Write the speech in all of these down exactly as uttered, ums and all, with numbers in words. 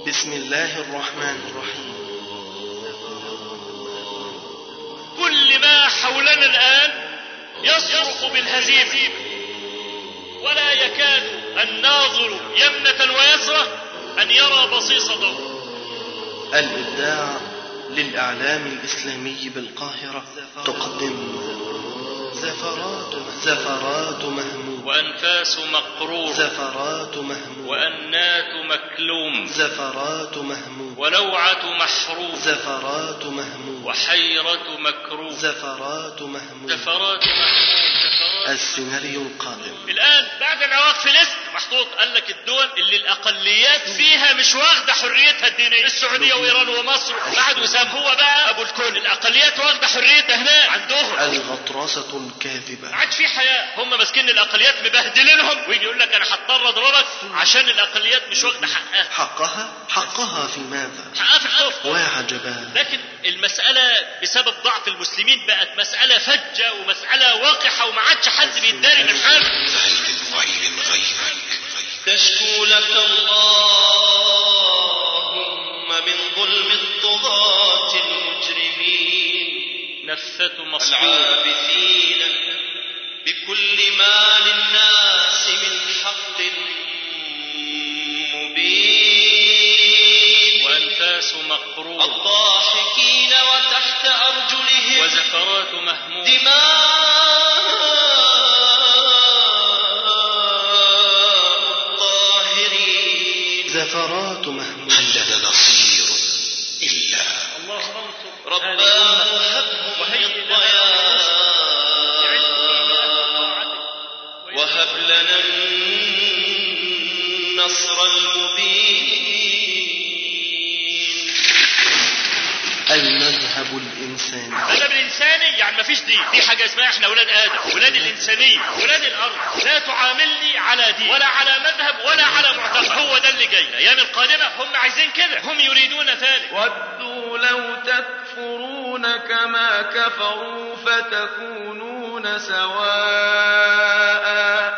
بسم الله الرحمن الرحيم. كل ما حولنا الآن يصرخ بالهزيمة، ولا يكاد الناظر يمنة ويسرة أن يرى بصيص ضوء. الإبداع للإعلام الإسلامي بالقاهرة تقدم زفرات زفرات مهموم، وأنفاس مقرور، زفرات مهموم، وأنات مكلوم، زفرات مهموم، ولوعة محروم، زفرات مهموم، وحيرة مكروم، زفرات مهموم، زفرات مهموم. السيناريو القادم. الآن بعد العواق في لست محطوط قال لك الدول اللي الأقليات فيها مش واخدة حريتها الدينية، السعودية وإيران ومصر بعد وسام، هو بقى أبو الكل. الأقليات واخدة حريتها هناك عندهم. الغطرسة الكاذبة. ما عادش في حياة، هم ماسكين الأقليات مبهدلينهم، ويجي يقول لك أنا هضطر أضربك عشان الأقليات مش واخدة حقها. حقها؟ حقها في ماذا؟ حقها في الكفر. وعجبا. لكن المسألة بسبب ضعف المسلمين بقت مسألة فجة ومسألة واقحة، وما عادش حد بيداري من حاله. فهل من ويل غيرك تشكو لك اللهم من ظلم الطغاة المجرمين، نفثة مصدوم العابثين بكل ما للناس من حق مبين، وأنفاس مقرور، الضاحكين وتحت أرجلهم وزفرات مهموم، دماء زفرات مهموم. هل لنا نصير إلا الله انصر رباه هبهم الضياء وهب لنا النصر المبين. المذهب الإنساني. المذهب الإنساني يعني ما فيش دين، في حاجة اسمها احنا ولاد آدم، ولاد الإنسانية، ولاد الأرض. لا تعاملني على دين ولا على مذهب ولا على معتقد. هو ده اللي جاي الأيام القادمة، هم عايزين كده، هم يريدون ذلك. ودوا لو تكفرون كما كفروا فتكونون سواء.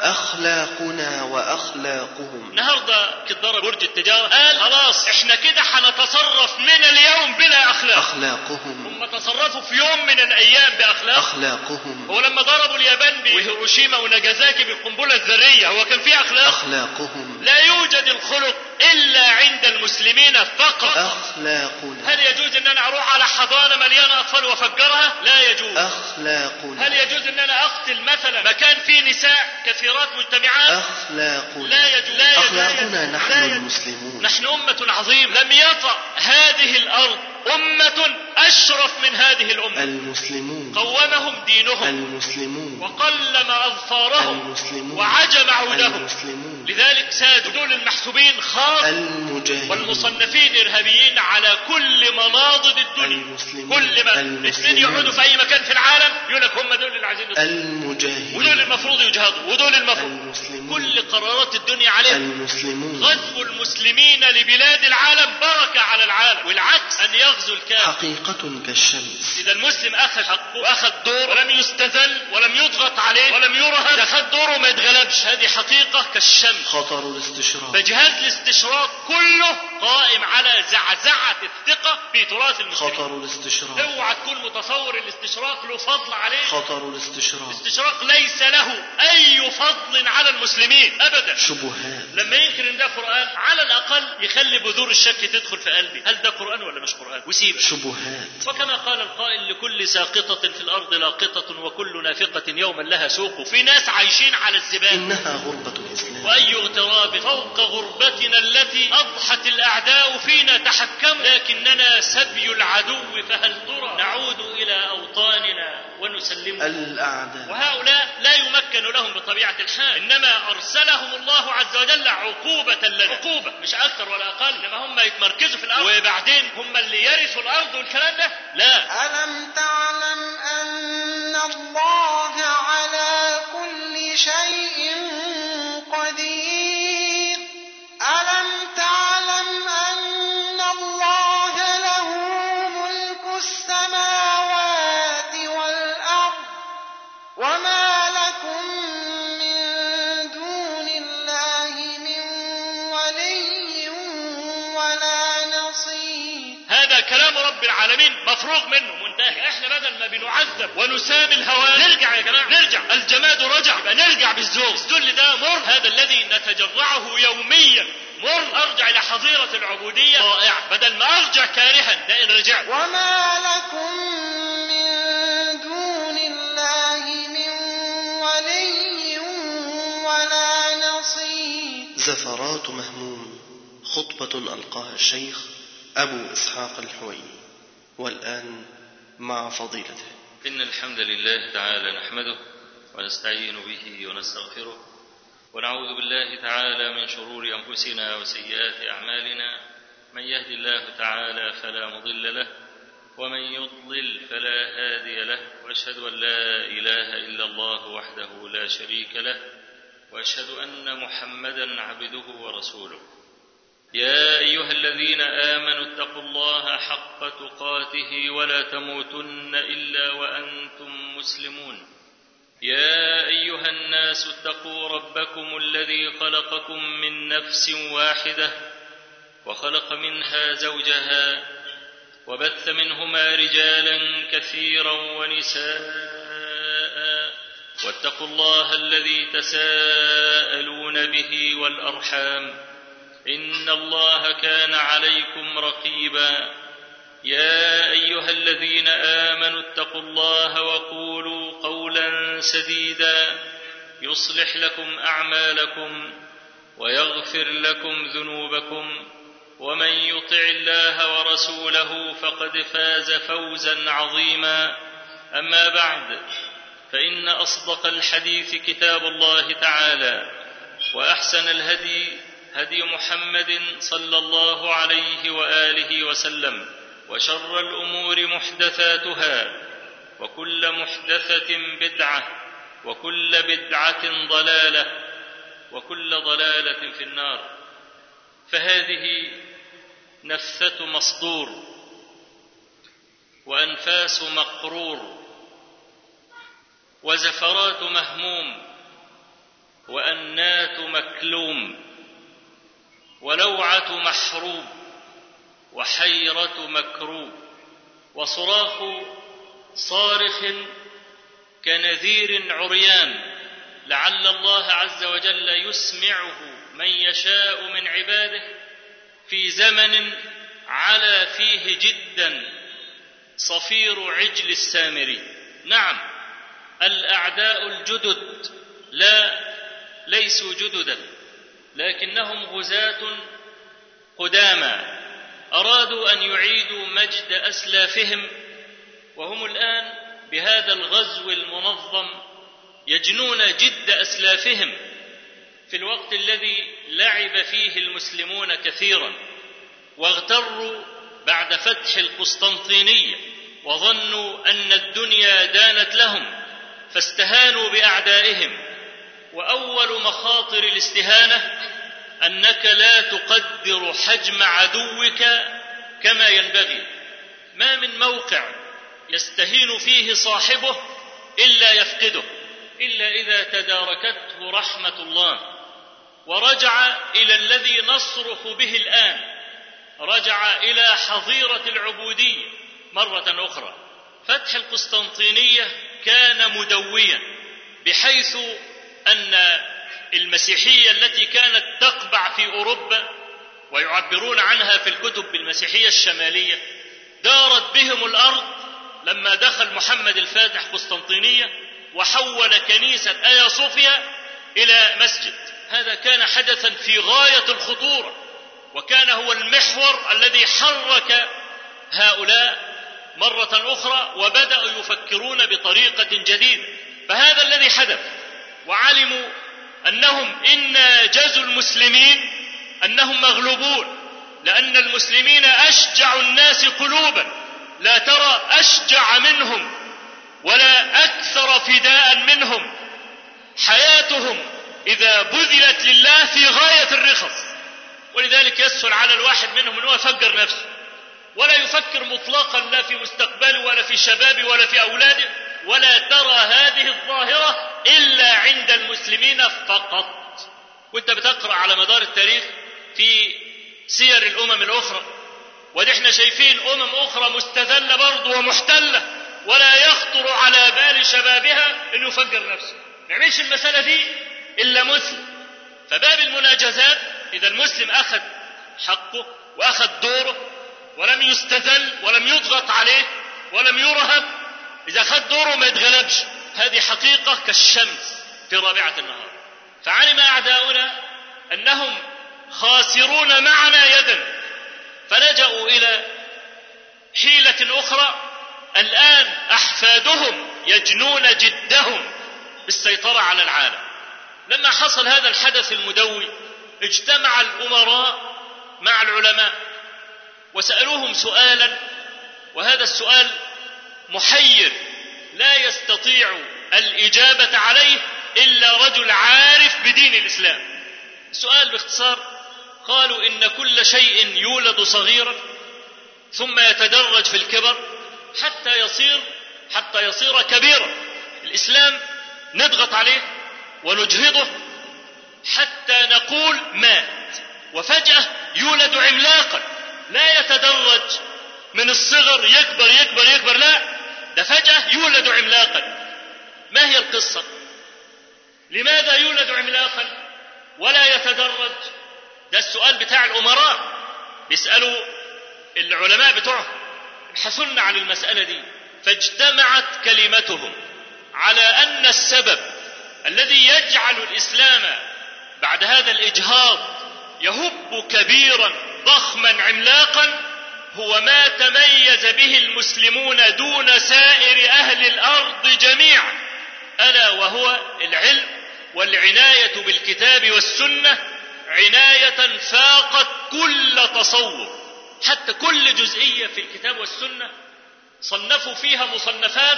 أخلاقنا وأخلاقهم. النهارده كدار برج التجارة قال خلاص احنا كده هنتصرف من اليوم بلا أخلاق. أخلاقهم. هم تصرفوا في يوم من الأيام بأخلاق. أخلاقهم. هو لما ضربوا اليابان بهيروشيما وناجازاكي بالقنبلة الذرية هو كان فيه أخلاق؟ أخلاقهم. لا يوجد الخلق إلا عند المسلمين فقط. أخلاقنا. هل يجوز أن أنا أروح على حضانة مليانة أطفال وأفجرها؟ لا يجوز. أخلاقنا. هل يجوز أن أنا أقتل مثلا مكان فيه نساء كثيرات مجتمعات؟ أخلاقنا. لا يجوز. لا يجوز. أخلاقنا نحن لا يجوز. المسلمون. نحن أمة عظيمة، لم يطأ هذه الأرض أمة أشرف من هذه الأمة. المسلمون. قومهم دينهم، المسلمون. وقلم أظفارهم، المسلمون. وعجم عودهم. المسلمون. لذلك سادوا دول المحسوبين خاص، المجاهدين، والمصنفين إرهابيين على كل مناضد الدنيا. المسلمون. كل ما الاثنين يقعدوا في أي مكان في العالم يقول لك هم دول اللي عايزين يصلوا. المجاهدين، ودول المفروض يجهضوا، ودول المفروض. المسلمون. كل قرارات الدنيا عليهم. المسلمون. غزو المسلمين لبلاد العالم بركة على العالم، والعكس أن يغزو الكافر. حقيقة كالشمس. إذا المسلم أخذ حقه وأخذ دور ولم يستذل ولم يضغط عليه ولم يرهب، إذا أخذ دوره ما يتغلبش، هذه حقيقة كالشمس. خطر الاستشراق. فجهاز الاستشراق كله قائم على زعزعة الثقة في تراث المسلمين. خطر الاستشراق. اوعى تكون متصور الاستشراق له فضل عليه. خطر الاستشراق. الاستشراق ليس له أي فضل على المسلمين أبدا. شبهات. لما ينكر ان ده قرآن على الأقل يخلي بذور الشك تدخل في قلبي، هل ده قرآن ولا مش قرآن، وسيب. شبهات. وكما قال القائل لكل ساقطة في الأرض لاقطة وكل نافقة يوما لها سوق. في ناس عايشين على الزبال. إنها غربة الإسلام. وأي اغتراب فوق غربتنا التي أضحت الأعداء فينا تحكم، لكننا سبي العدو، فهل ترى نعود إلى أوطاننا ونسلم الأعداء. وهؤلاء لا يمكن لهم بطبيعة الحال، إنما أرسلهم الله عز وجل عقوبة لنا، عقوبة مش أكثر ولا أقل، إنما هم يتمركزوا في الأرض وبعدين هم اللي يرثوا الأرض والكلام ده. لا. ألم تعلم أن الله على كل شيء قدير؟ ألم تعلم أن الله له ملك السماوات والأرض وما لكم من دون الله من ولي ولا رب العالمين مفروغ منه منتهي. احنا بدل ما بنعذب ونسامي الهوان نرجع يا جماعه، نرجع. الجماد رجع، يبقى نرجع بالذوق. الذل ده مر، هذا الذي نتجرعه يوميا مر. ارجع الى حظيره العبوديه رائعه بدل ما ارجع كارها. ده ان رجعت. وما لكم من دون الله من ولي ولا نصير. زفرات مهموم، خطبة ألقاها الشيخ أبو إسحاق الحويني. والآن مع فضيلته. إن الحمد لله تعالى نحمده ونستعين به ونستغفره ونعوذ بالله تعالى من شرور أنفسنا وسيئات أعمالنا. من يهد الله تعالى فلا مضل له ومن يضلل فلا هادي له، وأشهد أن لا إله إلا الله وحده لا شريك له، وأشهد أن محمدا عبده ورسوله. يا أيها الذين آمنوا اتقوا الله حق تقاته ولا تموتن إلا وأنتم مسلمون. يا أيها الناس اتقوا ربكم الذي خلقكم من نفس واحدة وخلق منها زوجها وبث منهما رجالا كثيرا ونساء، واتقوا الله الذي تساءلون به والأرحام إن الله كان عليكم رقيبا. يا أيها الذين آمنوا اتقوا الله وقولوا قولا سديدا يصلح لكم أعمالكم ويغفر لكم ذنوبكم، ومن يطع الله ورسوله فقد فاز فوزا عظيما. أما بعد، فإن أصدق الحديث كتاب الله تعالى، وأحسن الهدي هدي محمد صلى الله عليه وآله وسلم، وشر الأمور محدثاتها، وكل محدثة بدعة، وكل بدعة ضلالة، وكل ضلالة في النار. فهذه نفثة مصدور وأنفاس مقرور وزفرات مهموم وأنات مكلوم ولوعة محروب وحيرة مكروب وصراخ صارخ كنذير عريان، لعل الله عز وجل يسمعه من يشاء من عباده في زمن علا فيه جدا صفير عجل السامري. نعم، الأعداء الجدد لا ليسوا جددا، لكنهم غزاة قدامى أرادوا أن يعيدوا مجد أسلافهم، وهم الآن بهذا الغزو المنظم يجنون جد أسلافهم في الوقت الذي لعب فيه المسلمون كثيرا واغتروا بعد فتح القسطنطينية وظنوا أن الدنيا دانت لهم فاستهانوا بأعدائهم. وأول مخاطر الاستهانة أنك لا تقدر حجم عدوك كما ينبغي. ما من موقع يستهين فيه صاحبه إلا يفقده، إلا إذا تداركته رحمة الله ورجع إلى الذي نصرخ به الآن، رجع إلى حظيرة العبودية مرة أخرى. فتح القسطنطينية كان مدويا، بحيث أن المسيحية التي كانت تقبع في أوروبا ويعبرون عنها في الكتب بالمسيحية الشمالية دارت بهم الأرض لما دخل محمد الفاتح قسطنطينية وحول كنيسة آيا صوفيا إلى مسجد. هذا كان حدثا في غاية الخطورة، وكان هو المحور الذي حرك هؤلاء مرة أخرى وبدأوا يفكرون بطريقة جديدة. فهذا الذي حدث، وعلموا أنهم إن جازوا المسلمين أنهم مغلوبون، لأن المسلمين أشجع الناس قلوبا، لا ترى أشجع منهم ولا أكثر فداء منهم. حياتهم إذا بذلت لله في غاية الرخص، ولذلك يسهل على الواحد منهم أنه يفكر نفسه ولا يفكر مطلقا لا في مستقبله ولا في شبابه ولا في أولاده، ولا ترى هذه الظاهرة إلا عند المسلمين فقط. وانت بتقرأ على مدار التاريخ في سير الأمم الأخرى ودي احنا شايفين أمم أخرى مستذلة برضه ومحتلة ولا يخطر على بال شبابها أن يفجر نفسه. ما يعملش المسألة دي إلا مسلم. فباب المناجزات إذا المسلم أخذ حقه وأخذ دوره ولم يستذل ولم يضغط عليه ولم يرهب، إذا أخذ دوره ما يتغلبش. هذه حقيقة كالشمس في رابعة النهار. فعلم أعداؤنا أنهم خاسرون معنا يدا، فلجأوا إلى حيلة أخرى. الآن أحفادهم يجنون جدهم بالسيطرة على العالم. لما حصل هذا الحدث المدوي اجتمع الأمراء مع العلماء وسألوهم سؤالا، وهذا السؤال محير لا يستطيع الإجابة عليه إلا رجل عارف بدين الإسلام. السؤال باختصار قالوا إن كل شيء يولد صغيرا ثم يتدرج في الكبر حتى يصير حتى يصير كبيرا. الإسلام نضغط عليه ونجهضه حتى نقول مات، وفجأة يولد عملاقا لا يتدرج من الصغر يكبر يكبر يكبر، لا ده فجأة يولد عملاقا. ما هي القصة؟ لماذا يولد عملاقا ولا يتدرج؟ ده السؤال بتاع الأمراء، بيسألوا العلماء بتوعهم ابحثوا عن المسألة دي. فاجتمعت كلمتهم على أن السبب الذي يجعل الإسلام بعد هذا الإجهاض يهب كبيرا ضخما عملاقا هو ما تميز به المسلمون دون سائر أهل الأرض جميعا، ألا وهو العلم والعناية بالكتاب والسنة عناية فاقت كل تصور. حتى كل جزئية في الكتاب والسنة صنفوا فيها مصنفات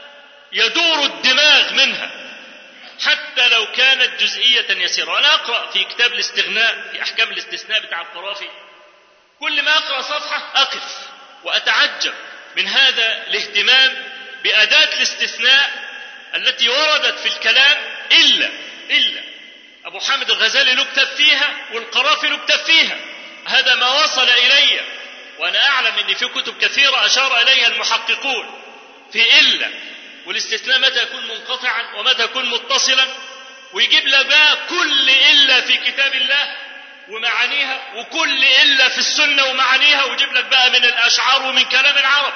يدور الدماغ منها حتى لو كانت جزئية يسيرة. وأنا أقرأ في كتاب الاستغناء في أحكام الاستثناء بتاع القرافي، كل ما أقرأ صفحة أقف وأتعجب من هذا الاهتمام بأداة الاستثناء التي وردت في الكلام. إلا إلا أبو حامد الغزالي له كتاب فيها والقرافي له كتاب فيها. هذا ما وصل إلي، وأنا أعلم أن في كتب كثيرة أشار إليها المحققون في إلا والاستثناء متى يكون منقطعا ومتى يكون متصلا، ويجيب لك بقى كل إلا في كتاب الله ومعانيها وكل إلا في السنة ومعانيها، ويجيب لك بقى من الأشعار ومن كلام العرب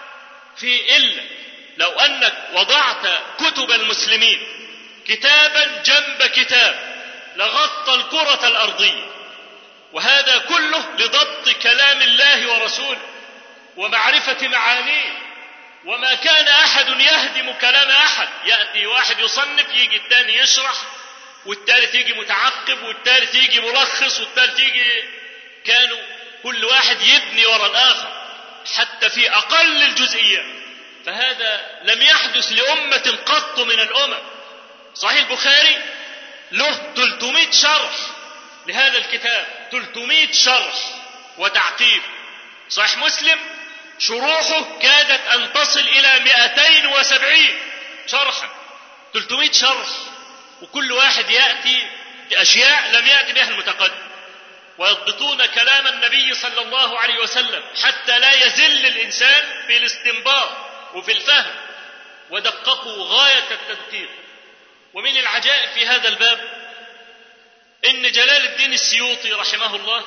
في إلا. لو أنك وضعت كتب المسلمين كتابا جنب كتاب لغطى الكرة الأرضية، وهذا كله لضبط كلام الله ورسوله ومعرفة معانيه. وما كان أحد يهدم كلام أحد، يأتي واحد يصنف يجي الثاني يشرح والثالث يجي متعقب والثالث يجي ملخص والثالث يجي، كانوا كل واحد يبني وراء الآخر حتى في أقل الجزئيات. فهذا لم يحدث لأمة قط من الأمم. صحيح البخاري له ثلاثمائة شرح لهذا الكتاب، ثلاثمائة شرح وتعقيب. صحيح مسلم شروحه كادت أن تصل إلى مئتين وسبعين شرحا، ثلاثمائة شرح، وكل واحد يأتي بأشياء لم يأتي بها المتقدم، ويضبطون كلام النبي صلى الله عليه وسلم حتى لا يزل الإنسان في الاستنباط وفي الفهم، ودققوا غاية التدقيق. ومن العجائب في هذا الباب إن جلال الدين السيوطي رحمه الله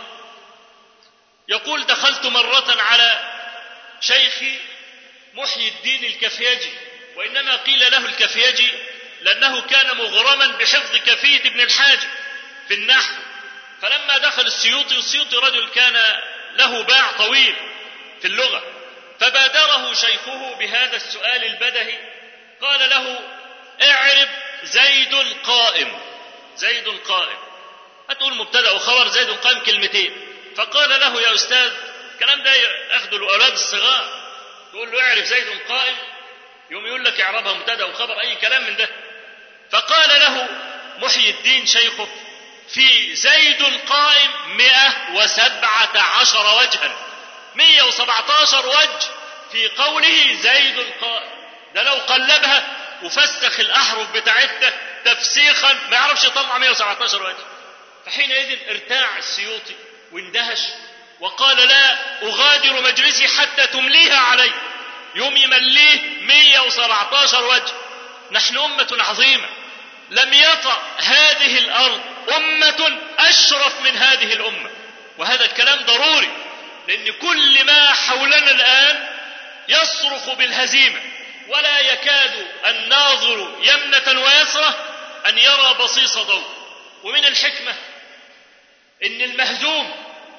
يقول: دخلت مرة على شيخي محيي الدين الكفيجي، وإنما قيل له الكفيجي لأنه كان مغرما بحفظ كفية ابن الحاجب في النحو. فلما دخل السيوطي، والسيوطي رجل كان له باع طويل في اللغة، فبادره شيخه بهذا السؤال البدهي، قال له: اعرب زيد قائم. زيد قائم هتقول مبتدأ وخبر، زيد قائم كلمتين. فقال له: يا أستاذ، الكلام ده ياخده الأولاد الصغار، تقول له اعرف زيد قائم، يوم يقول لك اعربها مبتدأ وخبر، أي كلام من ده. فقال له محيي الدين شيخه: في زيد قائم مئة وسبعة عشر وجها، مئة وسبعة عشر وجه في قوله زيد قائم. ده لو قلبها وفسخ الأحرف بتاعته تفسيخا ما يعرفش يطلع مئة وسبعة عشر وجه. فحينئذ ارتاع السيوطي واندهش وقال لا أغادر مجلسي حتى تمليها علي، يوم يمليه مئة وسبعة عشر وجه. نحن أمة عظيمة، لم يطأ هذه الأرض أمة أشرف من هذه الأمة، وهذا الكلام ضروري، لأن كل ما حولنا الآن يصرخ بالهزيمة، ولا يكاد الناظر يمنة ويسرة أن يرى بصيص ضوء. ومن الحكمة إن المهزوم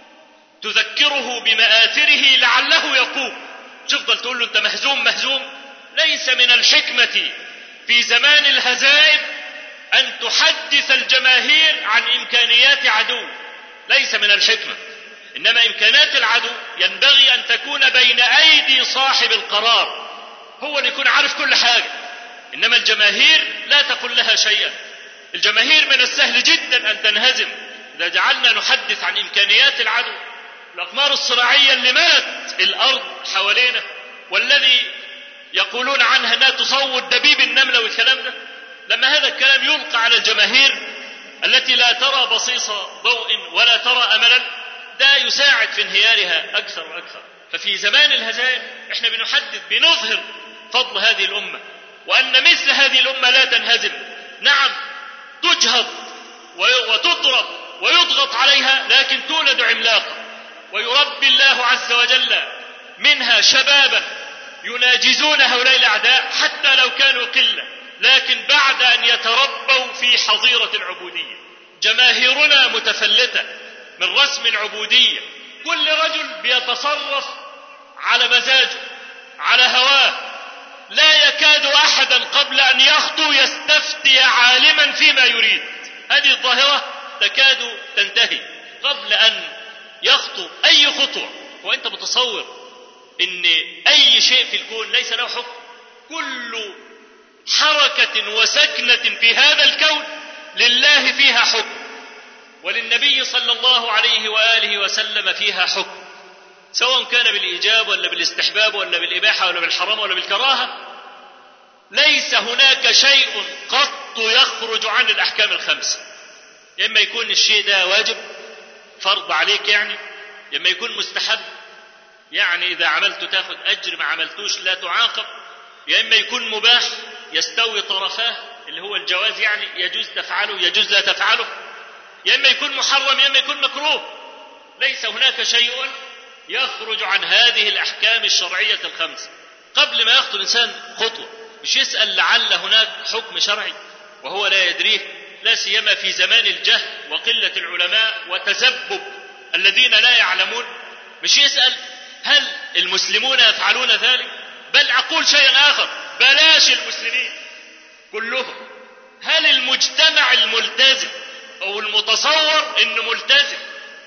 تذكره بمآثره لعله يقوم. تفضل تقول له أنت مهزوم مهزوم. ليس من الحكمة في زمان الهزائم أن تحدث الجماهير عن إمكانيات عدو، ليس من الحكمة. إنما إمكانات العدو ينبغي أن تكون بين أيدي صاحب القرار، هو اللي يكون عارف كل حاجة. إنما الجماهير لا تقول لها شيئا. الجماهير من السهل جدا أن تنهزم إذا جعلنا نحدث عن إمكانيات العدو. الأقمار الصراعية اللي ملت الأرض حوالينا، والذي يقولون عنها أنها تصور دبيب النملة والكلام ده، لما هذا الكلام يلقى على الجماهير التي لا ترى بصيص ضوء ولا ترى أملا، ده يساعد في انهيارها أكثر وأكثر. ففي زمان الهزائم احنا بنحدث بنظهر فضل هذه الأمة، وأن مثل هذه الأمة لا تنهزم. نعم تجهض وتضرب ويضغط عليها، لكن تولد عملاقا، ويربي الله عز وجل منها شبابا يناجزون هؤلاء الأعداء حتى لو كانوا قلة، لكن بعد أن يتربوا في حظيرة العبودية. جماهيرنا متفلتة من رسم العبودية، كل رجل بيتصرف على مزاجه على هواه، لا يكاد أحدا قبل أن يخطو يستفتي عالما فيما يريد. هذه الظاهرة تكاد تنتهي قبل أن يخطو أي خطوة. وأنت متصور إن أي شيء في الكون ليس له حكم؟ كل حركة وسكنة في هذا الكون لله فيها حكم، وللنبي صلى الله عليه وآله وسلم فيها حكم، سواء كان بالإيجاب ولا بالاستحباب ولا بالإباحة ولا بالحرام ولا بالكراهة. ليس هناك شيء قط يخرج عن الأحكام الخمسة. إما يكون الشيء ده واجب فرض عليك يعني، إما يكون مستحب يعني إذا عملت تاخذ أجر، ما عملتوش لا تعاقب، يا إما يكون مباح يستوي طرفاه اللي هو الجواز يعني يجوز تفعله يجوز لا تفعله، يا إما يكون محرم يا إما يكون مكروه. ليس هناك شيء يخرج عن هذه الأحكام الشرعية الخمسة. قبل ما يخطو الإنسان خطوة مش يسأل لعل هناك حكم شرعي وهو لا يدريه، لا سيما في زمان الجهل وقلة العلماء وتزبب الذين لا يعلمون. مش يسأل هل المسلمون يفعلون ذلك، بل أقول شيئا آخر، بلاش المسلمين كلهم، هل المجتمع الملتزم أو المتصور إنه ملتزم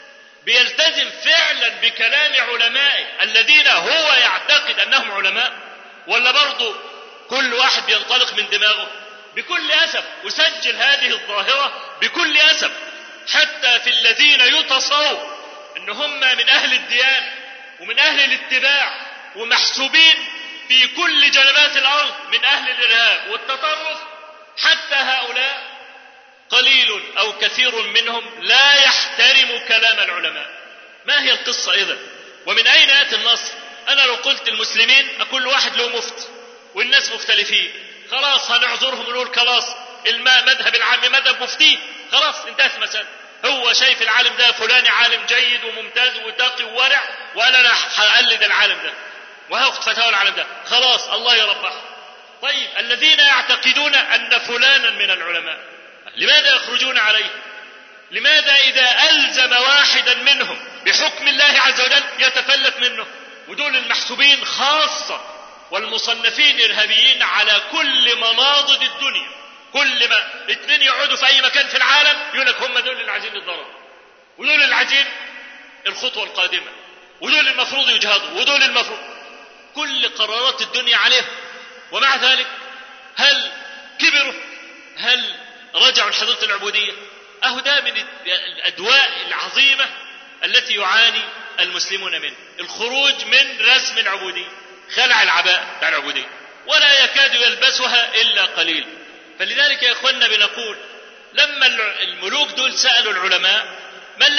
بيلتزم فعلا بكلام علمائه الذين هو يعتقد أنهم علماء، ولا برضو كل واحد بينطلق من دماغه؟ بكل أسف أسجل هذه الظاهرة بكل أسف، حتى في الذين يتصور أن هم من أهل الديانة ومن أهل الاتباع ومحسوبين في كل جنبات الأرض من أهل الإرهاب والتطرف، حتى هؤلاء قليل أو كثير منهم لا يحترم كلام العلماء. ما هي القصة إذن؟ ومن أين يأتي النصر؟ أنا لو قلت المسلمين أقول واحد له مفتي والناس مختلفين، خلاص هنعذرهم ونقول خلاص الماء مذهب العام مذهب مفتيه، خلاص انتهت المسألة. هو شايف العالم ده فلاني عالم جيد وممتاز وتقي وورع، وأنا أنا هقلد العالم ده وهاخد فتاوى العالم ده، خلاص الله يربحه. طيب الذين يعتقدون أن فلانا من العلماء لماذا يخرجون عليه؟ لماذا إذا ألزم واحدا منهم بحكم الله عز وجل يتفلت منه؟ ودول المحسوبين خاصة والمصنفين إرهابيين على كل مناضد الدنيا. كل ما اثنين يقعدوا في أي مكان في العالم يقول لك هم دول اللي عايزين الضرر، ودول اللي عايزين الخطوة القادمة، ودول المفروض يجهضوا، ودول المفروض كل قرارات الدنيا عليهم. ومع ذلك هل كبروا؟ هل رجعوا لحضرة العبودية؟ أهو ده من الأدواء العظيمة التي يعاني المسلمون منه، الخروج من رسم العبودية، خلع العباءة بتاع العبودية، ولا يكاد يلبسها إلا قليل. فلذلك يا إخواننا بنقول لما الملوك دول سألوا العلماء ما الذي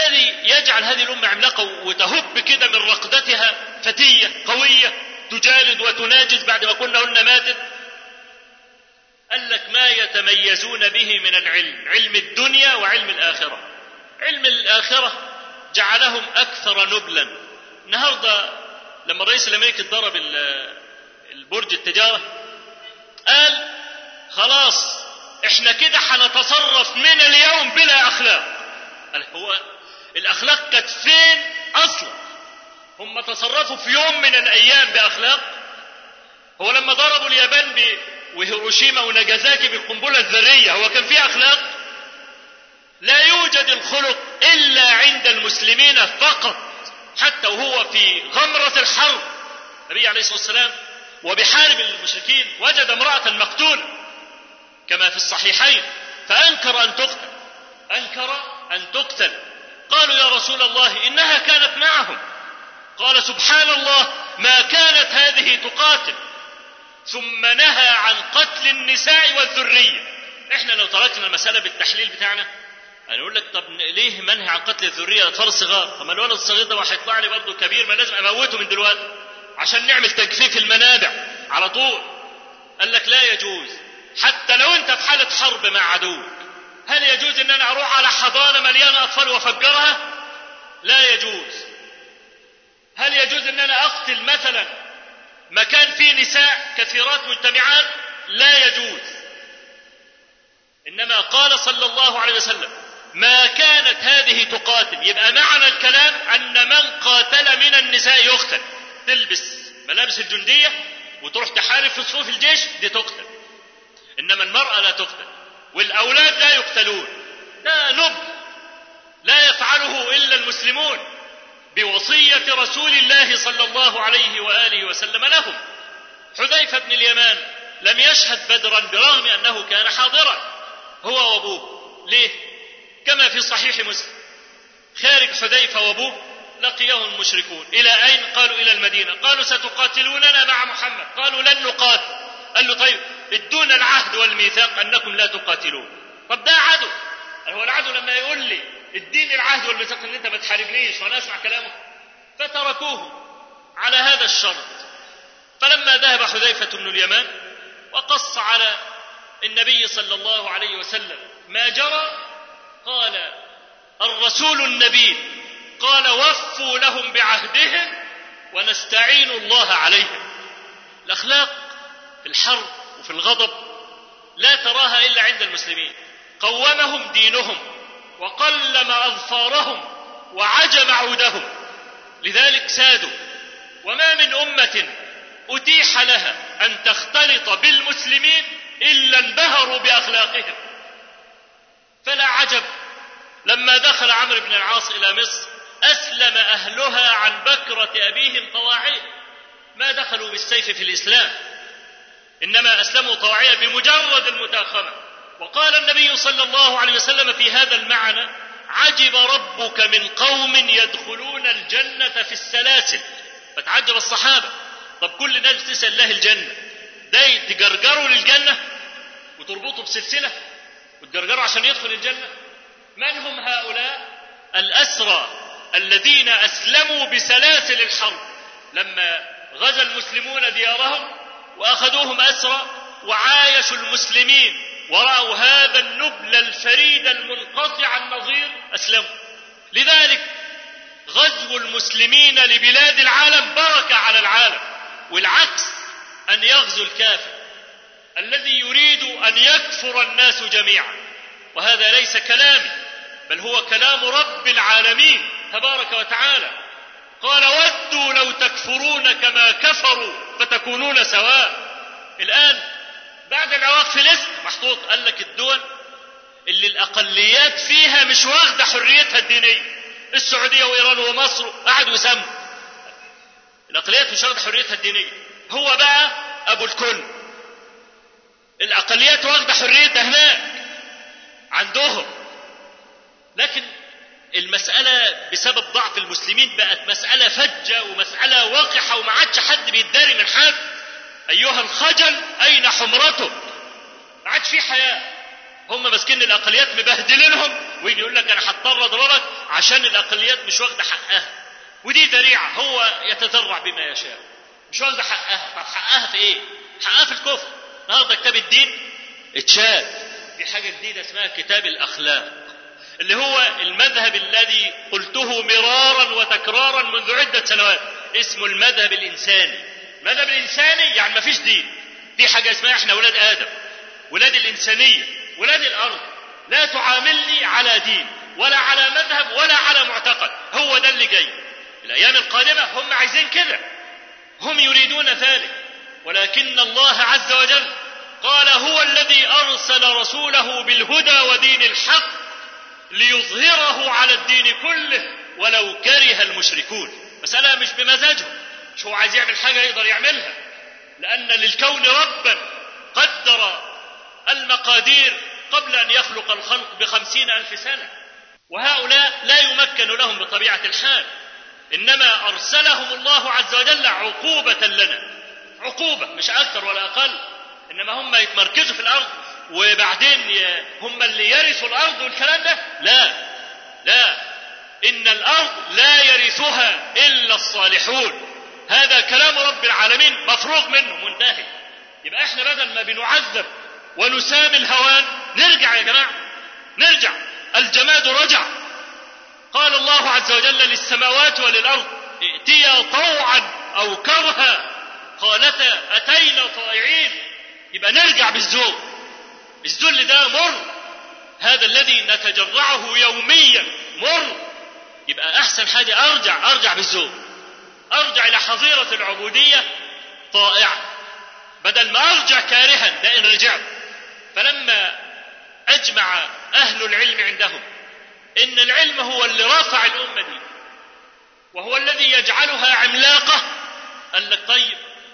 يجعل هذه الأمة عملاقة وتهب كده من رقدتها فتية قوية تجالد وتناجز بعد ما كنا قلنا ماتت؟ قال لك ما يتميزون به من العلم، علم الدنيا وعلم الآخرة. علم الآخرة جعلهم أكثر نبلا. النهاردة لما الرئيس الأمريكي ضرب البرج التجارة قال خلاص احنا كده هنتصرف من اليوم بلا أخلاق. قال هو الأخلاق كانت فين أصلا؟ هم تصرفوا في يوم من الأيام بأخلاق؟ هو لما ضربوا اليابان ب... وهيروشيما وناجازاكي بالقنبلة الذرية هو كان فيه أخلاق؟ لا يوجد الخلق إلا عند المسلمين فقط. حتى وهو في غمرة الحرب النبي عليه الصلاة والسلام وبحارب المشركين وجد امرأة مقتولة كما في الصحيحين فأنكر أن تقتل أنكر أن تقتل قالوا يا رسول الله إنها كانت معهم. قال سبحان الله ما كانت هذه تقاتل، ثم نهى عن قتل النساء والذرية. احنا لو تركنا المسألة بالتحليل بتاعنا هنقول لك طب ليه منهي عن قتل الذرية الاطفال الصغار؟ طب ما الولد الصغير ده هيطلع لي برضه كبير ما لازم اموته من دلوقتي عشان نعمل تجفيف المنابع على طول. قال لك لا يجوز حتى لو انت في حالة حرب مع عدوك. هل يجوز ان انا اروح على حضانة مليانة اطفال وافجرها؟ لا يجوز. هل يجوز ان انا اقتل مثلا مكان فيه نساء كثيرات مجتمعات؟ لا يجوز. انما قال صلى الله عليه وسلم ما كانت هذه تقاتل. يبقى معنى الكلام ان من قاتل من النساء يقتل. تلبس ملابس الجندية وتروح تحارب في صفوف الجيش دي تقتل، انما المرأة لا تقتل والاولاد لا يقتلون. ده نبل لا يفعله الا المسلمون بوصية رسول الله صلى الله عليه وآله وسلم لهم. حذيفة بن اليمان لم يشهد بدرا برغم أنه كان حاضرا هو وأبوه. ليه؟ كما في صحيح مسلم خارج حذيفة وأبوه لقيه المشركون. إلى أين؟ قالوا إلى المدينة. قالوا ستقاتلوننا مع محمد. قالوا لن نقاتل. قال له طيب ادونا العهد والميثاق أنكم لا تقاتلون. طب ده عدو. هو العدو لما يقول لي اديني العهد والميثاق ان انت ما تحاربنيش وانا اسمع كلامه؟ فتركوه على هذا الشرط. فلما ذهب حذيفة بن اليمان وقص على النبي صلى الله عليه وسلم ما جرى قال الرسول النبي قال وفوا لهم بعهدهم ونستعين الله عليهم. الأخلاق في الحرب وفي الغضب لا تراها إلا عند المسلمين. قومهم دينهم وقلم أظفارهم وعجم عودهم لذلك سادوا. وما من أمة أتيح لها أن تختلط بالمسلمين إلا انبهروا بأخلاقهم. فلا عجب لما دخل عمرو بن العاص إلى مصر أسلم أهلها عن بكرة أبيهم طواعية. ما دخلوا بالسيف في الإسلام إنما أسلموا طواعية بمجرد المتاخمة. وقال النبي صلى الله عليه وسلم في هذا المعنى عجب ربك من قوم يدخلون الجنة في السلاسل. فتعجب الصحابة طب كل الناس بتسأل الله الجنة ده تجرجروا للجنة وتربطوا بسلسلة وتجرجروا عشان يدخل الجنة؟ من هم هؤلاء الأسرى الذين أسلموا بسلاسل الحرب لما غزا المسلمون ديارهم وأخذوهم أسرى وعايشوا المسلمين ورأوا هذا النبل الفريد المنقطع النظير أسلموا. لذلك غزو المسلمين لبلاد العالم بركة على العالم، والعكس أن يغزو الكافر الذي يريد أن يكفر الناس جميعا. وهذا ليس كلامي بل هو كلام رب العالمين تبارك وتعالى. قال ودوا لو تكفرون كما كفروا فتكونون سواء. الآن بعد العراق فلسطين محطوط قال لك الدول اللي الأقليات فيها مش واخدة حريتها الدينية، السعودية وإيران ومصر قعدوا يسموا الأقليات مش واخدة حريتها الدينية. هو بقى أبو الكل. الأقليات واخدة حريتها هناك عندهم، لكن المسألة بسبب ضعف المسلمين بقت مسألة فجة ومسألة وقحة وما عادش حد بيتداري من حد. أيها الخجل أين حمرته؟ ما عادش في حياة. هم مسكين الأقليات مبهدلينهم ويجي يقول لك انا هضطر اضربك عشان الاقليات مش واخده حقها، ودي ذريعه، هو يتذرع بما يشاء، مش واخده حقها. طب حقها في ايه؟ حقها في الكفر. النهارده كتاب الدين اتشال في حاجه جديده اسمها كتاب الاخلاق، اللي هو المذهب الذي قلته مرارا وتكرارا منذ عده سنوات، اسمه المذهب الانساني. المذهب الانساني يعني ما فيش دين، في حاجه اسمها احنا ولاد ادم، ولاد الانسانيه، ولاد الارض، لا تعاملني على دين ولا على مذهب ولا على معتقد. هو ده اللي جاي الايام القادمه، هم عايزين كده، هم يريدون ذلك، ولكن الله عز وجل قال هو الذي ارسل رسوله بالهدى ودين الحق ليظهره على الدين كله ولو كره المشركون. مسألة مش بمزاجهم، مش هو عايز يعمل حاجة يقدر يعملها، لأن للكون ربا قدر المقادير قبل أن يخلق الخلق بخمسين ألف سنة، وهؤلاء لا يمكن لهم بطبيعة الحال، إنما أرسلهم الله عز وجل عقوبة لنا، عقوبة مش أكثر ولا أقل. إنما هم يتمركزوا في الأرض وبعدين هم اللي يرثوا الأرض والكلام ده، لا لا، إن الأرض لا يرثها إلا الصالحون، هذا كلام رب العالمين مفروغ منه منتهي. يبقى احنا بدل ما بنعذب ونسامي الهوان نرجع يا جماعة، نرجع. الجماد رجع. قال الله عز وجل للسماوات وللأرض ائتيا طوعا أو كرها قالتا أتينا طائعين. يبقى نرجع بالذوق. الذل ده مر، هذا الذي نتجرعه يوميا مر. يبقى أحسن حاجة أرجع أرجع بالذوق، أرجع إلى حظيرة العبودية طائعا بدل ما أرجع كارها. ده إن رجعت. فلما أجمع أهل العلم عندهم إن العلم هو اللي رفع الأمة دي وهو الذي يجعلها عملاقة، قال لك طيب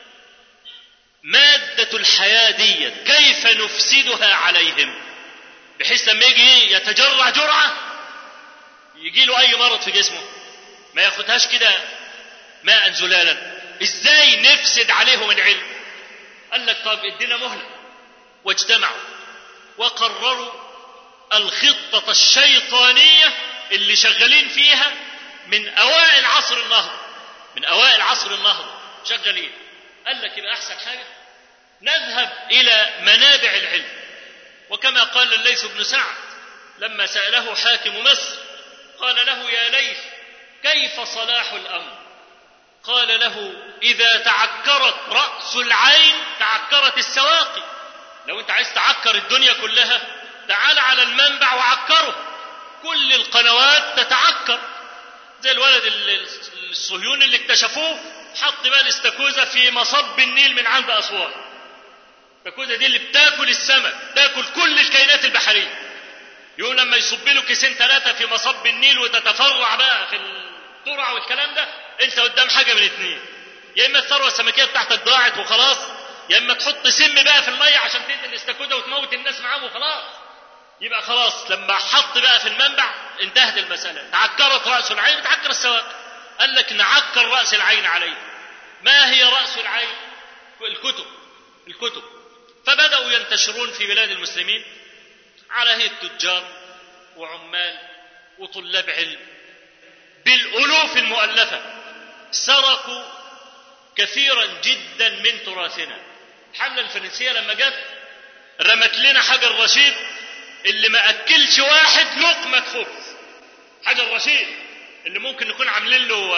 مادة الحياة دي كيف نفسدها عليهم بحيث لما يجي يتجرع جرعة يجي له أي مرض في جسمه ما ياخدهاش كده ماء زلالا. إزاي نفسد عليهم العلم؟ قال لك طب ادينا مهلة. واجتمعوا وقرروا الخطة الشيطانية اللي شغالين فيها من أوائل عصر النهضة، من أوائل عصر النهضة شغالين. قال لك يبقى أحسن حاجة نذهب إلى منابع العلم. وكما قال الليث بن سعد لما سأله حاكم مصر قال له يا ليث كيف صلاح الأمر؟ قال له إذا تعكرت رأس العين تعكرت السواقي. لو أنت عايز تعكر الدنيا كلها تعال على المنبع وعكره، كل القنوات تتعكر زي الولد الصهيوني اللي اكتشفوه حط بقى الاستاكوزا في مصب النيل من عند أسوان. الاستاكوزا دي اللي بتاكل السمك، تاكل كل الكائنات البحرية. يقول لما يصب له كيسين ثلاثة في مصب النيل وتتفرع بقى في الترع والكلام ده، انت قدام حاجة من اثنين، يا اما الثروة السمكية بتاعتك ضاعت وخلاص، يا اما تحط سم بقى في المية عشان تدي الاستاكوزا وتموت الناس معاه وخلاص. يبقى خلاص لما حط بقى في المنبع انتهت المسألة. تعكرت رأس العين تعكر السواق. قال لك نعكر رأس العين عليه. ما هي رأس العين؟ الكتب. الكتب. فبدأوا ينتشرون في بلاد المسلمين على هيئة تجار وعمال وطلاب علم بالألوف المؤلفة. سرقوا كثيرا جدا من تراثنا. الحملة الفرنسية لما جت رمت لنا حجر رشيد اللي ما أكلش واحد لقمة خبز. حجر رشيد اللي ممكن نكون عاملين له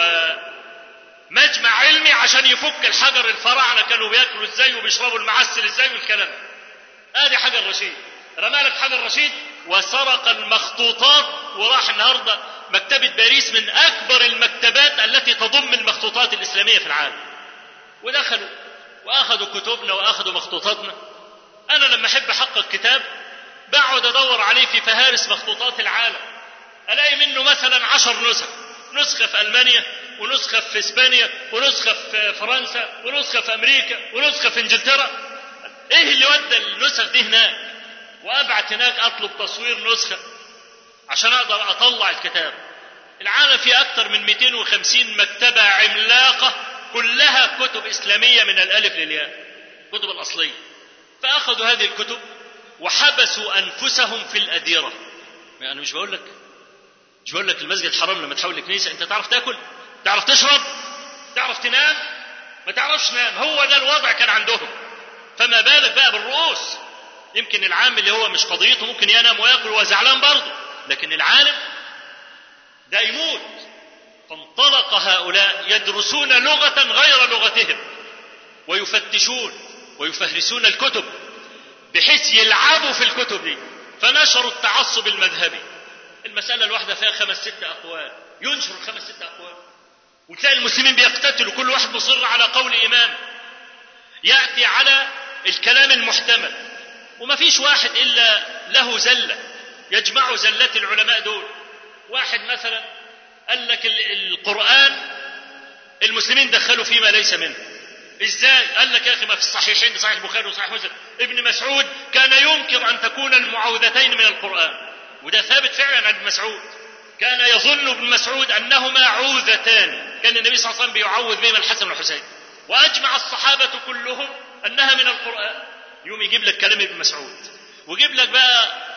مجمع علمي عشان يفك الحجر. الفراعنة كانوا بياكلوا ازاي وبيشربوا المعسل ازاي والكلام. ادي حجر رشيد. رمالك حجر رشيد وسرق المخطوطات وراح النهارده مكتبة باريس من أكبر المكتبات التي تضم المخطوطات الإسلامية في العالم. ودخلوا وأخذوا كتبنا وأخذوا مخطوطاتنا. أنا لما أحب أحقق كتاب بقعد أدور عليه في فهارس مخطوطات العالم، ألاقي منه مثلا عشر نسخ، نسخة في ألمانيا ونسخة في إسبانيا ونسخة في فرنسا ونسخة في أمريكا ونسخة في إنجلترا. إيه اللي ودى النسخ دي هناك؟ وأبعت هناك أطلب تصوير نسخة عشان أقدر أطلع الكتاب. العالم فيه أكثر من مئتين وخمسين مكتبة عملاقة كلها كتب إسلامية من الألف للياء، كتب الأصلية. فأخذوا هذه الكتب وحبسوا أنفسهم في الأديرة أنا مش بقول لك مش بقول لك المسجد الحرام لما تحول لكنيسة أنت تعرف تاكل، تعرف تشرب، تعرف تنام، ما تعرفش تنام. هو ده الوضع كان عندهم، فما بالك بقى بالرؤوس. يمكن العام اللي هو مش قضيته ممكن ينام وياكل وهو زعلان برضه، لكن العالم ده يموت. فانطلق هؤلاء يدرسون لغة غير لغتهم ويفتشون ويفهرسون الكتب بحيث يلعبوا في الكتب دي، فنشروا التعصب المذهبي. المسألة الواحدة فيها خمس ست أقوال، ينشر خمس ست أقوال، وتلاقي المسلمين بيقتتلوا كل واحد مصر على قول إمام، يأتي على الكلام المحتمل، وما فيش واحد إلا له زلة يجمع زلات العلماء دول. واحد مثلا قال لك القرآن المسلمين دخلوا فيما ليس منه. ازاي؟ قال لك يا اخي ما في الصحيحين، صحيح البخاري وصحيح مسلم، ابن مسعود كان ينكر ان تكون المعوذتين من القرآن، وده ثابت فعلا عن ابن مسعود. كان يظن ابن مسعود انهما عوذتان، كان النبي صلى الله عليه وسلم بيعوذ بهما الحسن والحسين، واجمع الصحابة كلهم انها من القرآن. يوم يجيب لك كلام ابن مسعود، ويجيب لك بقى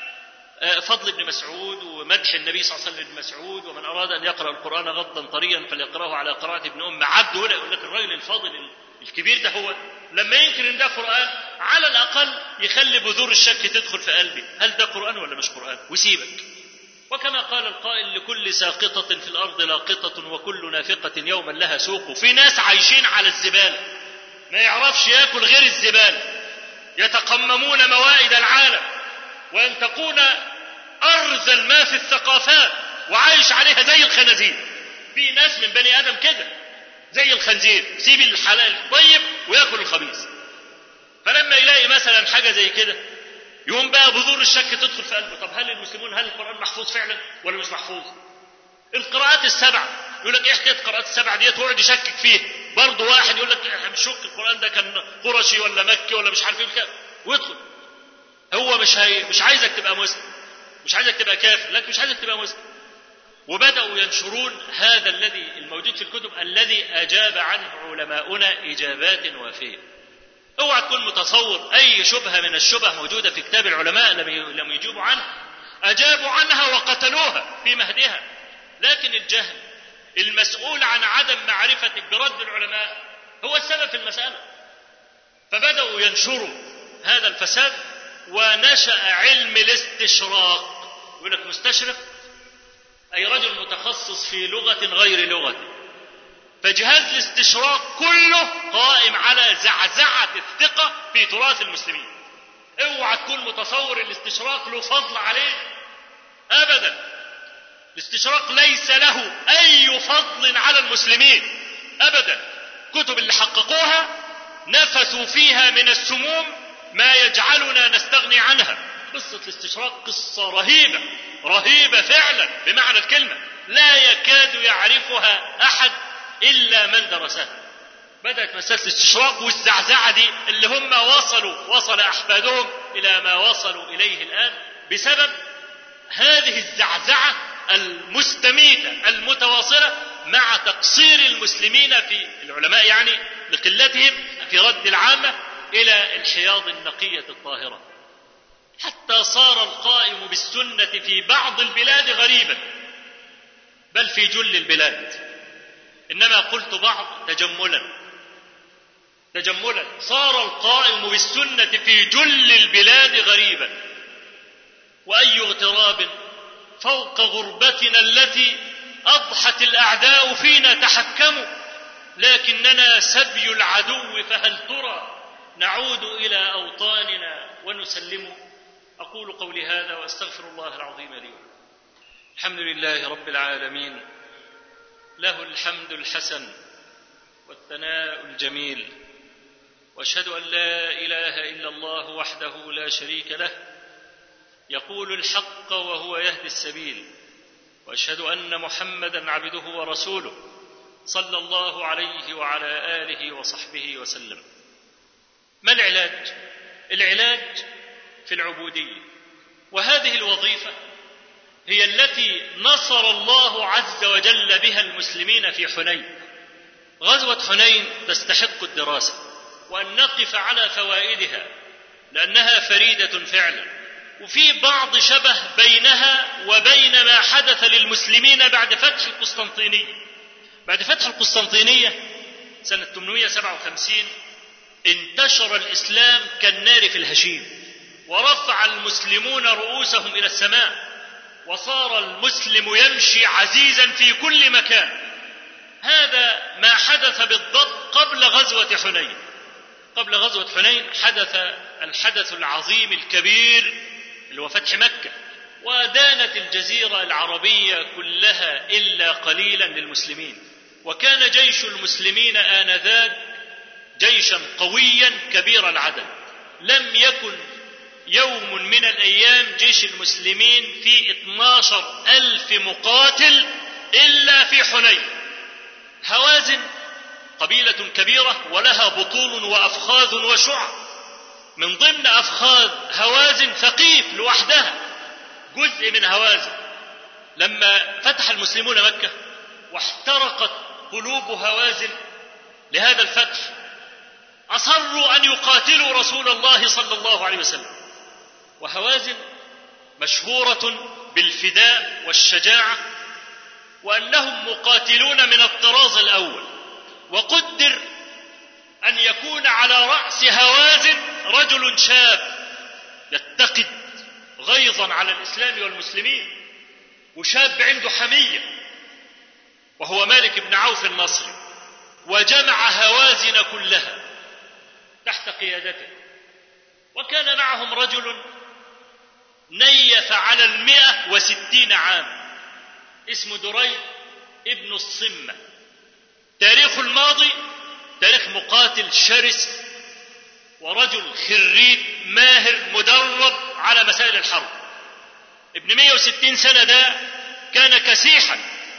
فضل ابن مسعود ومدح النبي صلى الله عليه وسلم ابن مسعود، ومن أراد أن يقرأ القرآن غضا طريا فليقرأه على قراءة ابن أم عبد. ولا يقول لك الرجل الفاضل الكبير ده هو لما ينكر ان ده قرآن على الأقل يخلي بذور الشك تدخل في قلبي، هل ده قرآن ولا مش قرآن، وسيبك. وكما قال القائل لكل ساقطة في الأرض لاقطة وكل نافقة يوما لها سوق. في ناس عايشين على الزبالة، ما يعرفش يأكل غير الزبالة، يتقممون موائد العالم وينتقون أرذل ما في الثقافات وعايش عليها زي الخنازير. في ناس من بني آدم كده زي الخنزير، سيب الحلال الطيب ويأكل الخبيث. فلما يلاقي مثلا حاجة زي كده يقوم بقى بذور الشك تدخل في قلبه. طب هل المسلمون هل القرآن محفوظ فعلا ولا مش محفوظ؟ القراءات السبع يقول لك ايه حكايه القراءات السبع ديت، ويقعد يشكك فيه. برضه واحد يقول لك احنا بنشك القرآن ده كان قرشي ولا مكي ولا مش عارف ايه، ويدخل. هو مش هي مش عايزك تبقى مسلم، مش عايزك تبقى كافر، لكن مش عايزك تبقى مسلم. وبدأوا ينشرون هذا الذي الموجود في الكتب الذي أجاب عنه علماؤنا إجابات وافية. اوعى تكون متصور أي شبهة من الشبه موجودة في كتاب العلماء لم يجيبوا عنها، أجابوا عنها وقتلوها في مهدها. لكن الجهل المسؤول عن عدم معرفتك برد العلماء هو السبب في المسألة. فبدأوا ينشروا هذا الفساد، ونشأ علم الاستشراق. يقول لك مستشرق أي رجل متخصص في لغة غير لغته. فجهاز الاستشراق كله قائم على زعزعة الثقة في تراث المسلمين. اوعى تكون متصور الاستشراق له فضل عليه أبدا. الاستشراق ليس له أي فضل على المسلمين أبدا. كتب اللي حققوها نفثوا فيها من السموم ما يجعلنا نستغني عنها. قصة الاستشراق قصة رهيبة رهيبة فعلا بمعنى الكلمة، لا يكاد يعرفها أحد إلا من درسها. بدأت مسألة الاستشراق والزعزعة دي اللي هم وصلوا وصل أحفادهم إلى ما وصلوا إليه الآن بسبب هذه الزعزعة المستميتة المتواصلة مع تقصير المسلمين في العلماء يعني لقلتهم في رد العامة إلى الحياض النقية الطاهرة، حتى صار القائم بالسنة في بعض البلاد غريبا، بل في جل البلاد. إنما قلت بعض تجملا تجملا صار القائم بالسنة في جل البلاد غريبا. وأي اغتراب فوق غربتنا التي أضحت الأعداء فينا تحكموا، لكننا سبي العدو، فهل ترى نعود إلى أوطاننا ونسلم. أقول قولي هذا وأستغفر الله العظيم لي. الحمد لله رب العالمين، له الحمد الحسن والثناء الجميل، وأشهد أن لا إله إلا الله وحده لا شريك له يقول الحق وهو يهدي السبيل، وأشهد أن محمدا عبده ورسوله صلى الله عليه وعلى آله وصحبه وسلم. ما العلاج؟ العلاج في العبودية، وهذه الوظيفة هي التي نصر الله عز وجل بها المسلمين في حنين. غزوة حنين تستحق الدراسة وأن نقف على فوائدها، لأنها فريدة فعلا، وفي بعض شبه بينها وبين ما حدث للمسلمين بعد فتح القسطنطينية. بعد فتح القسطنطينية سنة ثمانمائة وسبعة وخمسين انتشر الإسلام كالنار في الهشيم، ورفع المسلمون رؤوسهم إلى السماء، وصار المسلم يمشي عزيزا في كل مكان. هذا ما حدث بالضبط قبل غزوة حنين. قبل غزوة حنين حدث الحدث العظيم الكبير اللي هو فتح مكة، ودانت الجزيرة العربية كلها إلا قليلا للمسلمين، وكان جيش المسلمين آنذاك جيشا قويا كبير العدد. لم يكن يوم من الأيام جيش المسلمين في اثني عشر ألف مقاتل إلا في حنين. هوازن قبيلة كبيرة ولها بطول وأفخاذ وشعب، من ضمن أفخاذ هوازن ثقيف لوحدها جزء من هوازن. لما فتح المسلمون مكة واحترقت قلوب هوازن لهذا الفتح، أصروا أن يقاتلوا رسول الله صلى الله عليه وسلم. وهوازن مشهورة بالفداء والشجاعة، وأنهم مقاتلون من الطراز الأول. وقدر أن يكون على رأس هوازن رجل شاب يتقد غيظا على الإسلام والمسلمين، وشاب عنده حمية، وهو مالك بن عوف النصري. وجمع هوازن كلها تحت قيادته، وكان معهم رجل نيف على المئة وستين عام اسمه دريد ابن الصمة. تاريخ الماضي تاريخ مقاتل شرس ورجل خريج ماهر مدرب على مسائل الحرب. ابن مئة وستين سنة ده كان كسيحا،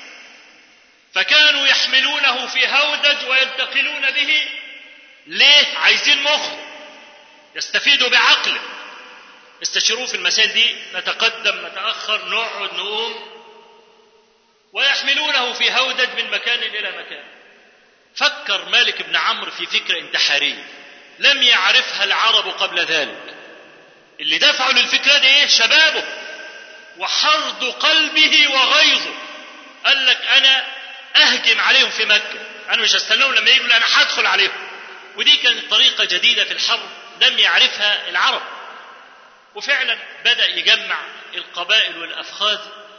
فكانوا يحملونه في هودج وينتقلون به. ليه؟ عايزين مخ يستفيدوا بعقله. استشيروه في المسائل دي، نتقدم نتأخر نقعد نقوم، ويحملونه في هودج من مكان إلى مكان. فكر مالك بن عمرو في فكرة انتحارية لم يعرفها العرب قبل ذلك. اللي دفعوا للفكرة دي ايه؟ شبابه وحرض قلبه وغيظه. قال لك انا اهجم عليهم في مكة، انا مش هستناهم لما يقولوا انا هدخل عليهم. ودي كانت طريقة جديدة في الحرب لم يعرفها العرب. وفعلا بدأ يجمع القبائل والأفخاذ،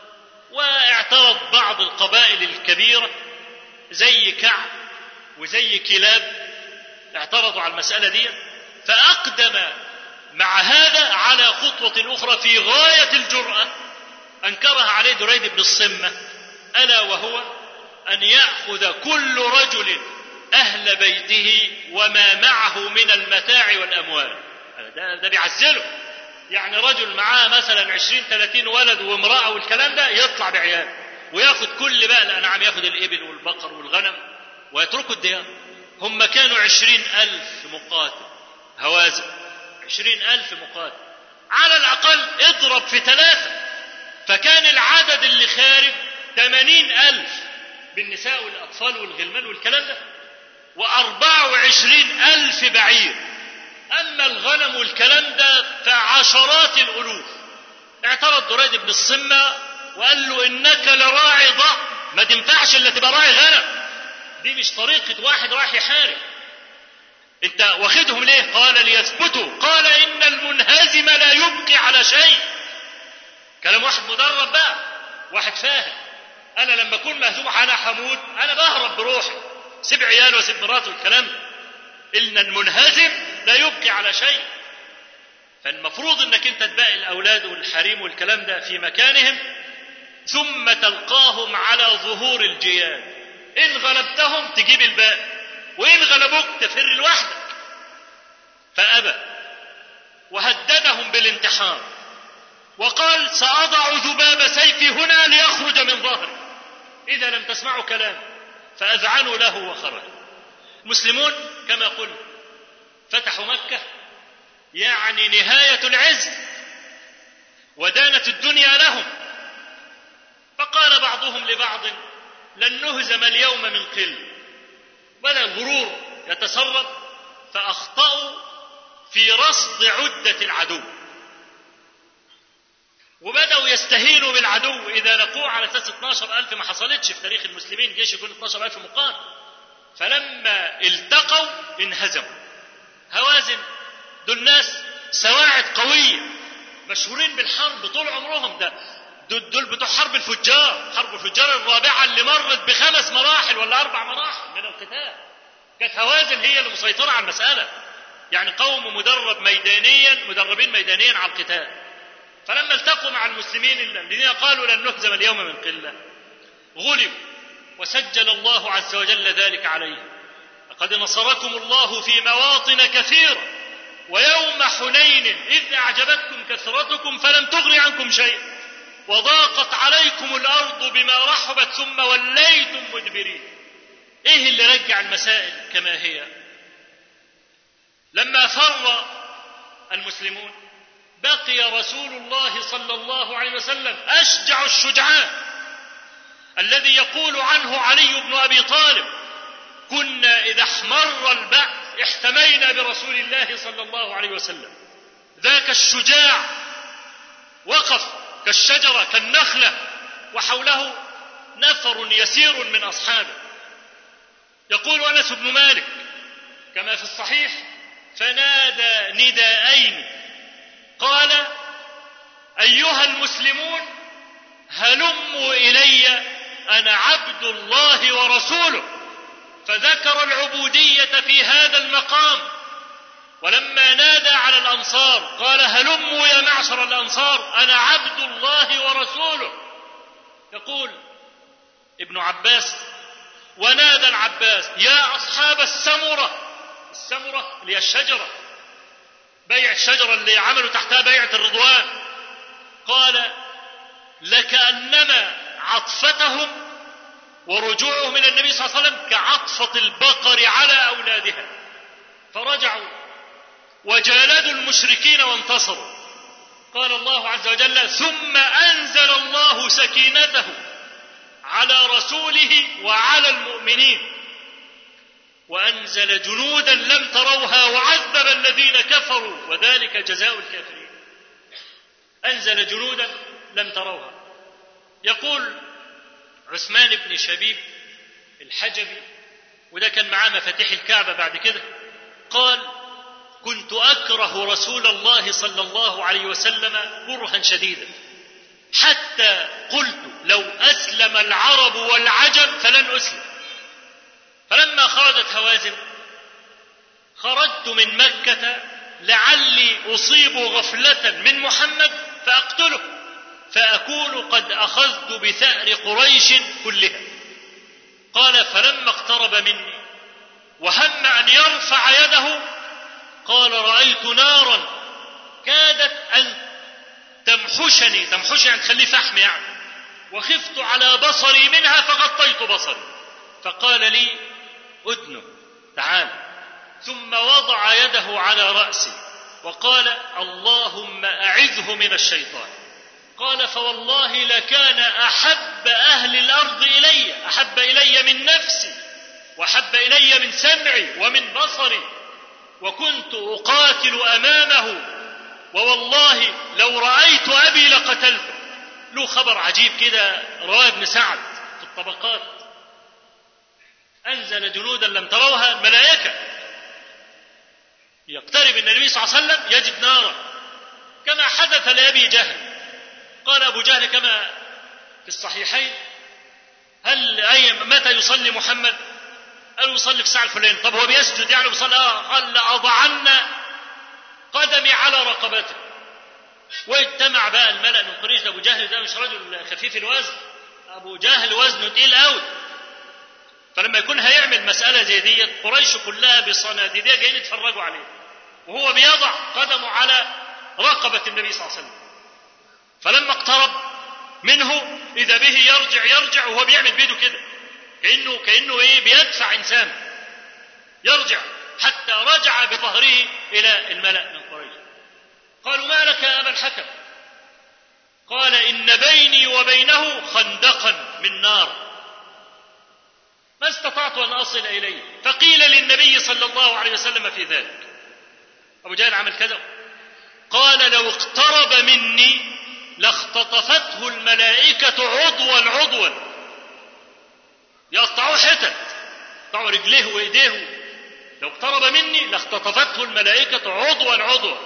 واعترض بعض القبائل الكبيرة زي كعب وزي كلاب، اعترضوا على المسألة دي. فأقدم مع هذا على خطوة أخرى في غاية الجرأة أنكرها عليه دريد بن الصمة، ألا وهو أن يأخذ كل رجل أهل بيته وما معه من المتاع والأموال. ده, ده بيعزله. يعني رجل معاه مثلا عشرين ثلاثين ولد وامرأة والكلام ده، يطلع بعيال وياخد كل بقى الأنعام، ياخد الإبل والبقر والغنم ويتركوا الديار. هم كانوا عشرين ألف مقاتل هوازن، عشرين ألف مقاتل على الأقل، اضرب في ثلاثة، فكان العدد اللي خارج ثمانين ألف بالنساء والأطفال والغلمان والكلام ده، وأربعة وعشرين ألف بعير. أما الغنم والكلام ده فعشرات الألوف. اعترض دريد بن الصمة وقال له إنك لراعي ضأن، ما تنفعش إلا تبقى راعي غنم، دي مش طريقة واحد راح يحارب. انت واخدهم ليه؟ قال ليثبتوا. قال إن المنهزم لا يبقي على شيء. كلام واحد مدرب بقى، واحد فاهم. أنا لما أكون مهزوم أنا حمود، أنا بهرب بروحي، سيب عيال وسيب مراتي والكلام ده. إن المنهزم لا يبقي على شيء. فالمفروض انك انت تبقي الاولاد والحريم والكلام ده في مكانهم، ثم تلقاهم على ظهور الجياد. ان غلبتهم تجيب الباقي، وان غلبوك تفر لوحدك. فابى وهددهم بالانتحار، وقال ساضع ذباب سيفي هنا ليخرج من ظهري اذا لم تسمعوا كلام. فاذعنوا له وخرج. المسلمون كما قلت فتحوا مكة يعني نهاية العز، ودانت الدنيا لهم. فقال بعضهم لبعض لن نهزم اليوم من قل. بدأ الغرور يتسرب، فأخطأوا في رصد عدة العدو. وبدأوا يستهينوا بالعدو إذا لقوه على أساس اثناشر ألف. ما حصلتش في تاريخ المسلمين جيش يكون اثناشر ألف مقاتل. فلما التقوا انهزموا. هوازن دول ناس سواعد قوية مشهورين بالحرب طول عمرهم، ده دول بتوع حرب الفجار، حرب الفجار الرابعة اللي مرت بخمس مراحل ولا أربع مراحل من القتال. كانت هوازن هي اللي مسيطرة على المسألة، يعني قوم مدرب ميدانيا، مدربين ميدانيا على القتال. فلما التقوا مع المسلمين الذين قالوا لن نهزم اليوم من قلة غلبوا، وسجل الله عز وجل ذلك عليهم. لقد نصركم الله في مواطن كثيرة ويوم حنين إذ أعجبتكم كثرتكم فلم تغن عنكم شيئا وضاقت عليكم الأرض بما رحبت ثم وليتم مدبرين. إيه اللي رجع المسائل كما هي؟ لما فر المسلمون بقي رسول الله صلى الله عليه وسلم أشجع الشجعان، الذي يقول عنه علي بن أبي طالب: كنا إذا احمر البأس احتمينا برسول الله صلى الله عليه وسلم. ذاك الشجاع وقف كالشجرة كالنخلة وحوله نفر يسير من أصحابه. يقول أنس بن مالك كما في الصحيح: فنادى نداءين قال: أيها المسلمون هلموا إلي أنا عبد الله ورسوله. فذكر العبودية في هذا المقام. ولما نادى على الأنصار قال: هلموا يا معشر الأنصار أنا عبد الله ورسوله. يقول ابن عباس: ونادى العباس: يا أصحاب السمرة. السمرة اللي هي الشجرة، بيع الشجرة اللي عملوا تحتها بيعة الرضوان. قال: لكأنما عطفتهم ورجوعهم إلى النبي صلى الله عليه وسلم كعطفة البقر على أولادها. فرجعوا وجالدوا المشركين وانتصروا. قال الله عز وجل: ثم أنزل الله سكينته على رسوله وعلى المؤمنين وأنزل جنودا لم تروها وعذب الذين كفروا وذلك جزاء الكافرين. أنزل جنودا لم تروها. يقول عثمان بن شبيب الحجبي، وده كان معاه مفاتيح الكعبة بعد كده، قال: كنت أكره رسول الله صلى الله عليه وسلم كرها شديدا حتى قلت لو أسلم العرب والعجم فلن أسلم. فلما خرجت هوازن خرجت من مكة لعلي أصيب غفلة من محمد فأقتله فأكون قد أخذت بثأر قريش كلها. قال: فلما اقترب مني وهم أن يرفع يده قال: رأيت نارا كادت أن تمحشني، تمحشني يعني تخلي فحم يعني، وخفت على بصري منها فغطيت بصري. فقال لي: أدنه تعال. ثم وضع يده على رأسي وقال: اللهم أعذه من الشيطان. قال: فوالله لكان أحب أهل الأرض إلي، أحب إلي من نفسي وأحب إلي من سمعي ومن بصري، وكنت أقاتل أمامه ووالله لو رأيت أبي لقتلته. له خبر عجيب كده رواه ابن سعد في الطبقات: أنزل جنودا لم تروها الملائكة. يقترب النبي صلى الله عليه وسلم يجد نارا كما حدث لأبي جهل. قال أبو جهل كما في الصحيحين: هل أي متى يصلي محمد؟ قالوا يصلي في الساعة الفلانية. طب هو بيسجد يعني بيصلي؟ آه. قال: لأضعن قدمي على رقبته. واجتمع بقى الملأ من قريش. أبو جهل ده مش رجل خفيف الوزن، أبو جهل وزنه تقيل قوي. فلما يكون هيعمل مسألة زي دي قريش كلها بصناديدها جايين يتفرجوا عليه وهو بيضع قدمه على رقبة النبي صلى الله عليه وسلم. فلما اقترب منه إذا به يرجع يرجع وهو بيعمل بيده كده كأنه كأنه إيه بيدفع إنسان، يرجع حتى رجع بظهره إلى الملأ من قريش. قالوا: ما لك يا أبا الحكم؟ قال: إن بيني وبينه خندقا من نار ما استطعت أن أصل إليه. فقيل للنبي صلى الله عليه وسلم في ذلك. أبو جهل عمل كذا. قال: لو اقترب مني لاختطفته الملائكة عضوا عضوا، يقطعوا حتت، يقطعوا رجليه وإيديه، لو اقترب مني لاختطفته الملائكة عضوا عضوا.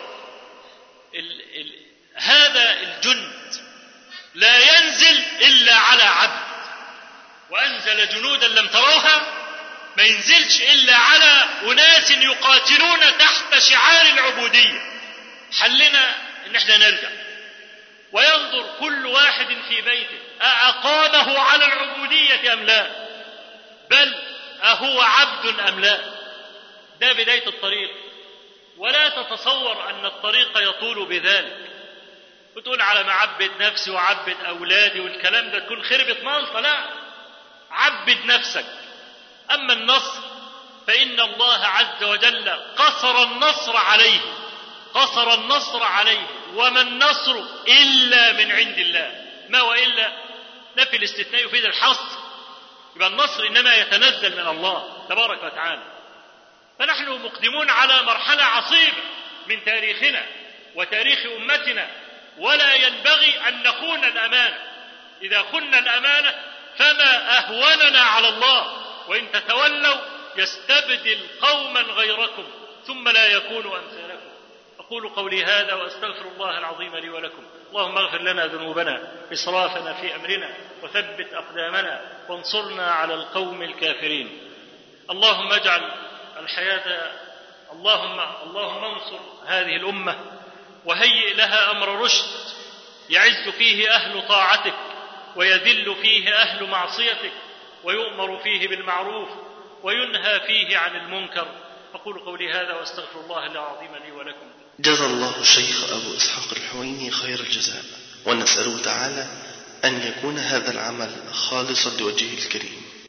ال ال هذا الجند لا ينزل إلا على عبد، وأنزل جنودا لم تروها، ما ينزلش إلا على أناس يقاتلون تحت شعار العبودية. حلنا إن احنا نرجع وينظر كل واحد في بيته أأقامه على العبودية أم لا، بل أهو عبد أم لا. ده بداية الطريق، ولا تتصور أن الطريق يطول بذلك وتقول على ما عبد نفسي وعبد أولادي والكلام ده تكون خربت مالطة. لا، عبد نفسك. أما النصر فإن الله عز وجل قصر النصر عليه، قصر النصر عليه، وما النصر إلا من عند الله. ما وإلا نفي الاستثناء يفيد الحصر، يبقى النصر إنما يتنزل من الله تبارك وتعالى. فنحن مقدمون على مرحلة عصيبة من تاريخنا وتاريخ أمتنا، ولا ينبغي أن نخون الأمانة. إذا خنا الأمانة فما أهوننا على الله، وإن تتولوا يستبدل قوما غيركم ثم لا يكونوا أمثالكم. أقول قولي هذا وأستغفر الله العظيم لي ولكم. اللهم اغفر لنا ذنوبنا إسرافنا في أمرنا وثبت أقدامنا وانصرنا على القوم الكافرين. اللهم اجعل الحياة اللهم اللهم انصر هذه الأمة وهيئ لها أمر رشد يعز فيه أهل طاعتك ويذل فيه أهل معصيتك، ويؤمر فيه بالمعروف وينهى فيه عن المنكر. أقول قولي هذا وأستغفر الله العظيم لي ولكم. جزا الله الشيخ أبو إسحاق الحويني خير الجزاء، ونسأله تعالى أن يكون هذا العمل خالصا لوجهه الكريم.